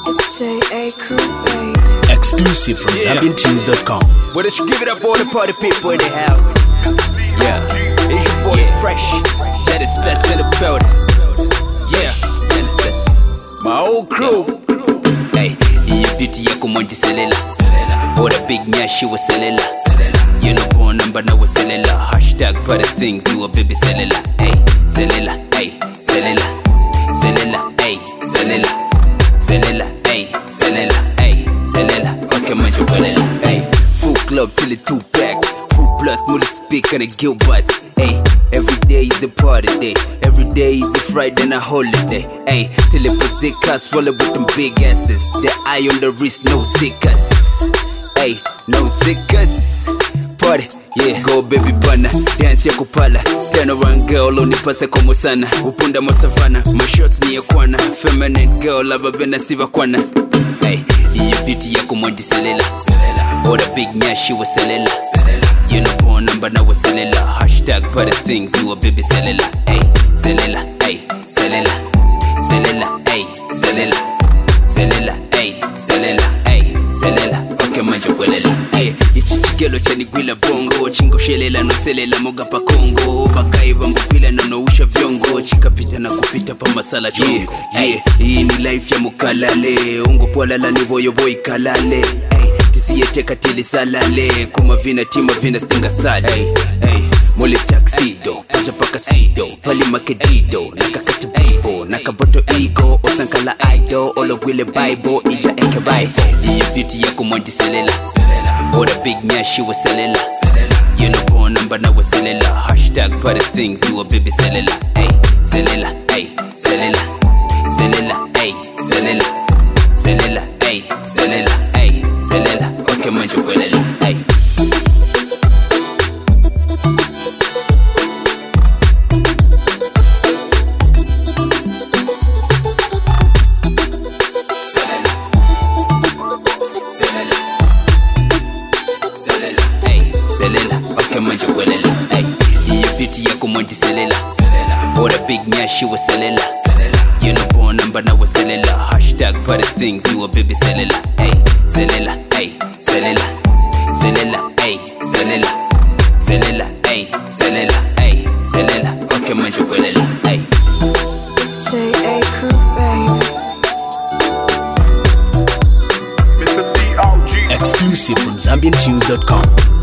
It's J.A. Crew, baby. Exclusive from ZambianTunes.com. Well, let's give it up for all the party people in the house. Yeah, it's your boy Fresh. That is Sess in the building. Yeah, that is Sess. My old crew. Hey, your beauty yako monti selela. For the big nyashi was selela. You know born number now was selela. Hashtag for the things you a baby selela. Hey, selela, hey, selela. Selela, hey, selela. Selela, hey, selela, hey, selela. Okay, man, you belela. Hey, full club till it 2-pack. Full plus, multi speak and a gill butt. Hey, every day is a party day. Every day is a Friday and a holiday. Hey, till it was sick us, roll it with them big asses. The eye on the wrist, no zickers. Hey, no zickers. Party, yeah, go baby bana. Dance ya kupala. Turn around girl, unipase komo sana. Upunda mo savana, my shorts ni ya kwana. Feminine girl, laba bena siva kwana. Hey, your beauty yako monti selela. For the big nyashi was selela. You know born number now was selela. Hashtag for the things you a baby selela. Hey, selela, hey, selela. Selela, hey, selela. Selela, hey, selela, hey, selela. Okay, manja welela. Hey, ichichigelo chani gwila bongo. Chingo shelela no selela moga pa Kongo. Bakai bambu pila na nousha vyongo. Chika pita na kupita pa masala chongo. Hey, hii ni life ya mukalale. Ungo pola la ni boyo boy kalale. Hey, tisiye teka tili salale. Kuma vina tima vina stinga sale. Hey, hey, mole taxido. Pacha paka sido. Pali makedido. Nakakati bibo. Nakaboto ego. Osankala idol. Olo gwile bible. Ija eke bible. Your beauty yako monti selela. For the big nyashi was selela. You know born number now was selela. Hashtag for the things you a baby selela. Hey, selela, hey, selela. Selela, hey, selela. Selela, hey, selela, hey, selela. Okay, manja welela. Hey. Selela, okay, manja welela. Hey, your beauty yako monti selela. For the big nyashi was selela. You know born number now was selela. Hashtag for the things you a baby selela. Hey, selela, hey, selela. Selela, hey, selela. Selela, hey, selela, hey, selela. Okay, manja welela. Hey. It's J.A. Crew, baby. Exclusive from ZambianTunes.com.